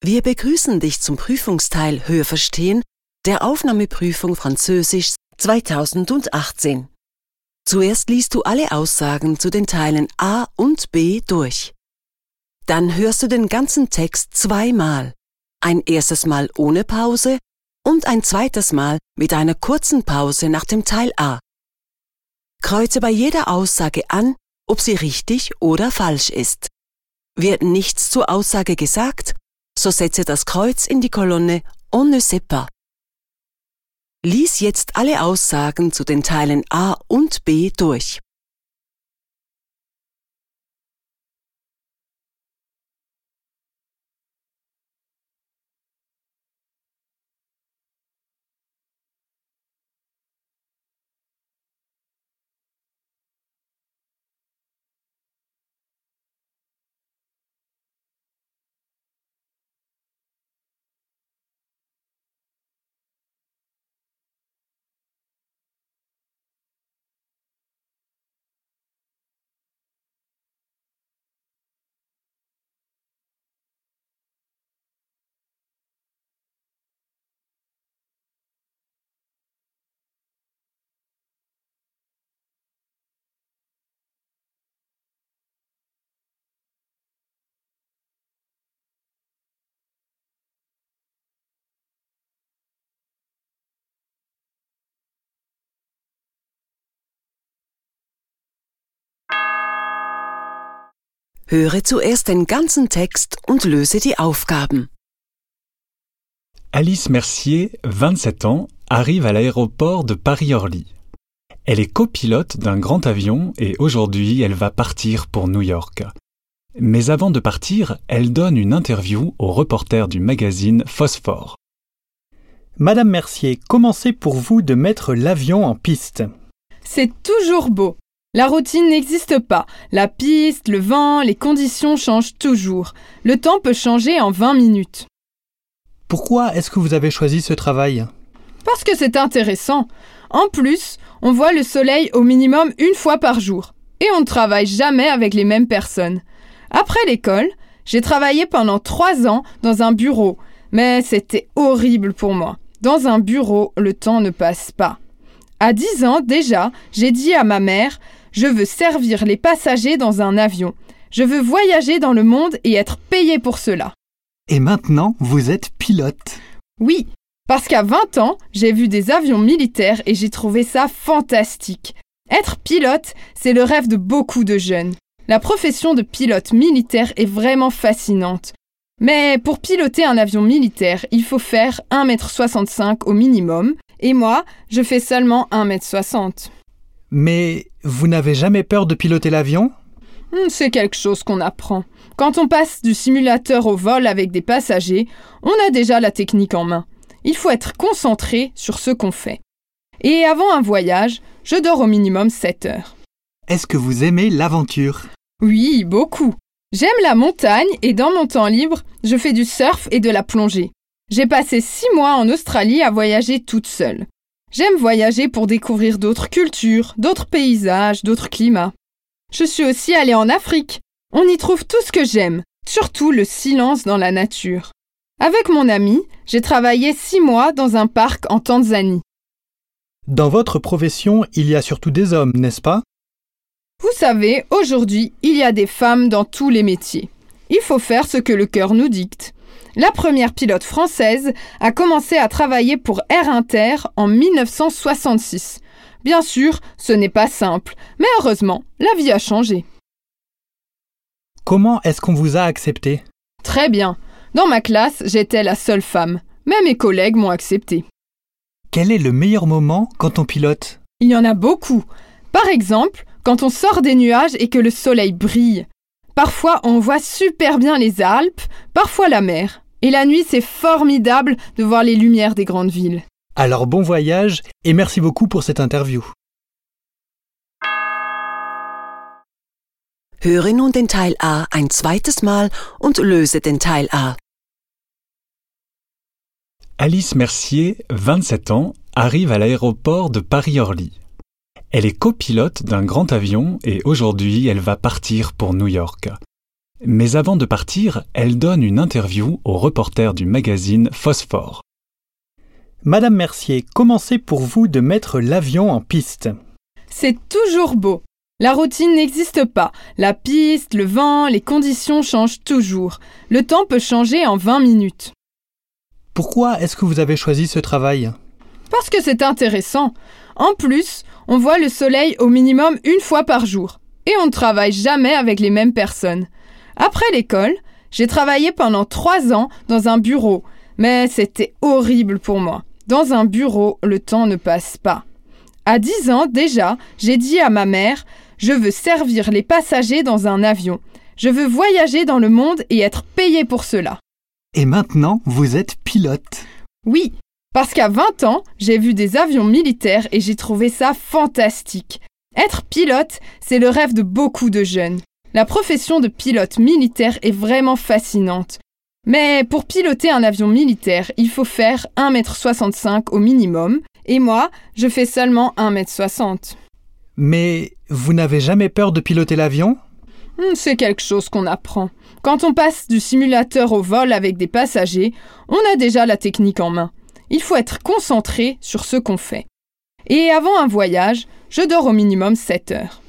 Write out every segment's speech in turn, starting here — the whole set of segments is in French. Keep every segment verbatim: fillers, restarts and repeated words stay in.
Wir begrüßen dich zum Prüfungsteil Hörverstehen der Aufnahmeprüfung Französisch zweitausendachtzehn. Zuerst liest du alle Aussagen zu den Teilen A und B durch. Dann hörst du den ganzen Text zweimal. Ein erstes Mal ohne Pause und ein zweites Mal mit einer kurzen Pause nach dem Teil A. Kreuze bei jeder Aussage an, ob sie richtig oder falsch ist. Wird nichts zur Aussage gesagt, so setze das Kreuz in die Kolonne On ne sait pas. Lies jetzt alle Aussagen zu den Teilen A und B durch. Höre zuerst den ganzen Text und löse die Aufgaben. Alice Mercier, vingt-sept ans, arrive à l'aéroport de Paris-Orly. Elle est copilote d'un grand avion et aujourd'hui elle va partir pour New York. Mais avant de partir, elle donne une interview au reporter du magazine Phosphore. Madame Mercier, comment c'est pour vous de mettre l'avion en piste ? C'est toujours beau. La routine n'existe pas. La piste, le vent, les conditions changent toujours. Le temps peut changer en vingt minutes. Pourquoi est-ce que vous avez choisi ce travail ? Parce que c'est intéressant. En plus, on voit le soleil au minimum une fois par jour. Et on ne travaille jamais avec les mêmes personnes. Après l'école, j'ai travaillé pendant trois ans dans un bureau. Mais c'était horrible pour moi. Dans un bureau, le temps ne passe pas. À dix ans déjà, j'ai dit à ma mère « Je veux servir les passagers dans un avion. Je veux voyager dans le monde et être payée pour cela. » Et maintenant, vous êtes pilote. Oui, parce qu'à vingt ans, j'ai vu des avions militaires et j'ai trouvé ça fantastique. Être pilote, c'est le rêve de beaucoup de jeunes. La profession de pilote militaire est vraiment fascinante. Mais pour piloter un avion militaire, il faut faire un mètre soixante-cinq au minimum. Et moi, je fais seulement un mètre soixante. Mais vous n'avez jamais peur de piloter l'avion ? C'est quelque chose qu'on apprend. Quand on passe du simulateur au vol avec des passagers, on a déjà la technique en main. Il faut être concentré sur ce qu'on fait. Et avant un voyage, je dors au minimum sept heures. Est-ce que vous aimez l'aventure ? Oui, beaucoup. J'aime la montagne et dans mon temps libre, je fais du surf et de la plongée. J'ai passé six mois en Australie à voyager toute seule. J'aime voyager pour découvrir d'autres cultures, d'autres paysages, d'autres climats. Je suis aussi allée en Afrique. On y trouve tout ce que j'aime, surtout le silence dans la nature. Avec mon ami, j'ai travaillé six mois dans un parc en Tanzanie. Dans votre profession, il y a surtout des hommes, n'est-ce pas ? Vous savez, aujourd'hui, il y a des femmes dans tous les métiers. Il faut faire ce que le cœur nous dicte. La première pilote française a commencé à travailler pour Air Inter en dix-neuf cent soixante-six. Bien sûr, ce n'est pas simple, mais heureusement, la vie a changé. Comment est-ce qu'on vous a accepté ? Très bien. Dans ma classe, j'étais la seule femme, mais mes collègues m'ont acceptée. Quel est le meilleur moment quand on pilote ? Il y en a beaucoup. Par exemple, quand on sort des nuages et que le soleil brille. Parfois, on voit super bien les Alpes, parfois la mer. Et la nuit, c'est formidable de voir les lumières des grandes villes. Alors bon voyage et merci beaucoup pour cette interview. Höre nun den Teil A ein zweites Mal und löse den Teil A. Alice Mercier, vingt-sept ans, arrive à l'aéroport de Paris-Orly. Elle est copilote d'un grand avion et aujourd'hui elle va partir pour New York. Mais avant de partir, elle donne une interview au reporter du magazine Phosphore. Madame Mercier, comment c'est pour vous de mettre l'avion en piste? C'est toujours beau. La routine n'existe pas. La piste, le vent, les conditions changent toujours. Le temps peut changer en vingt minutes. Pourquoi est-ce que vous avez choisi ce travail? Parce que c'est intéressant. En plus, on voit le soleil au minimum une fois par jour. Et on ne travaille jamais avec les mêmes personnes. Après l'école, j'ai travaillé pendant trois ans dans un bureau. Mais c'était horrible pour moi. Dans un bureau, le temps ne passe pas. À dix ans déjà, j'ai dit à ma mère « Je veux servir les passagers dans un avion. Je veux voyager dans le monde et être payée pour cela. » Et maintenant, vous êtes pilote. Oui, parce qu'à vingt ans, j'ai vu des avions militaires et j'ai trouvé ça fantastique. Être pilote, c'est le rêve de beaucoup de jeunes. La profession de pilote militaire est vraiment fascinante. Mais pour piloter un avion militaire, il faut faire un mètre soixante-cinq au minimum. Et moi, je fais seulement un mètre soixante. Mais vous n'avez jamais peur de piloter l'avion? C'est quelque chose qu'on apprend. Quand on passe du simulateur au vol avec des passagers, on a déjà la technique en main. Il faut être concentré sur ce qu'on fait. Et avant un voyage, je dors au minimum sept heures.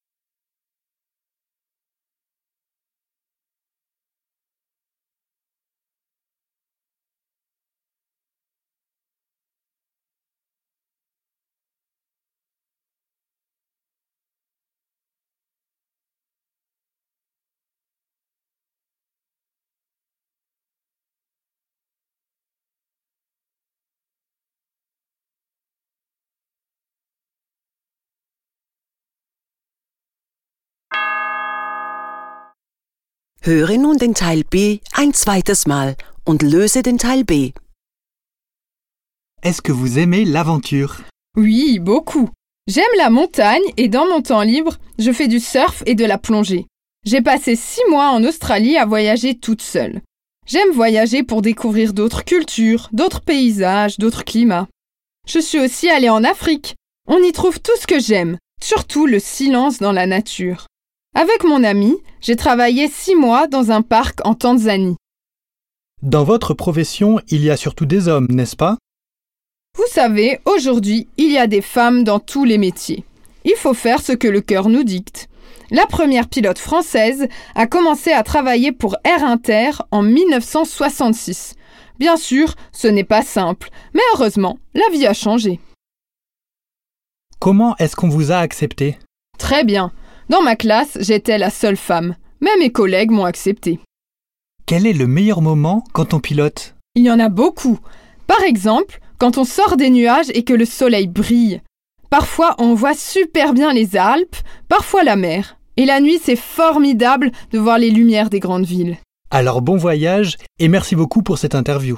Höre nun den Teil B ein zweites Mal und löse den Teil B. Est-ce que vous aimez l'aventure? Oui, beaucoup. J'aime la montagne et dans mon temps libre, je fais du surf et de la plongée. J'ai passé six mois en Australie à voyager toute seule. J'aime voyager pour découvrir d'autres cultures, d'autres paysages, d'autres climats. Je suis aussi allée en Afrique. On y trouve tout ce que j'aime, surtout le silence dans la nature. Avec mon ami, j'ai travaillé six mois dans un parc en Tanzanie. Dans votre profession, il y a surtout des hommes, n'est-ce pas? Vous savez, aujourd'hui, il y a des femmes dans tous les métiers. Il faut faire ce que le cœur nous dicte. La première pilote française a commencé à travailler pour Air Inter en mille neuf cent soixante-six. Bien sûr, ce n'est pas simple, mais heureusement, la vie a changé. Comment est-ce qu'on vous a accepté? Très bien. Dans ma classe, j'étais la seule femme, mais mes collègues m'ont acceptée. Quel est le meilleur moment quand on pilote? Il y en a beaucoup. Par exemple, quand on sort des nuages et que le soleil brille. Parfois, on voit super bien les Alpes, parfois la mer. Et la nuit, c'est formidable de voir les lumières des grandes villes. Alors bon voyage et merci beaucoup pour cette interview.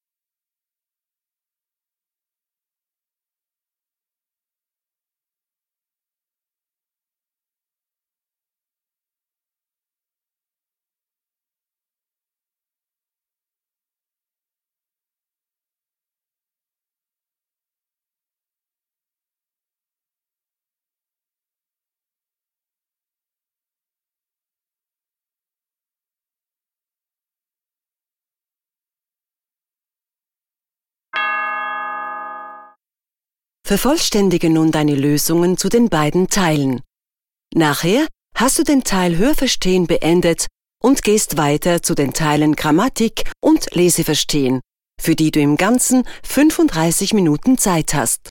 Vervollständige nun deine Lösungen zu den beiden Teilen. Nachher hast du den Teil Hörverstehen beendet und gehst weiter zu den Teilen Grammatik und Leseverstehen, für die du im Ganzen fünfunddreißig Minuten Zeit hast.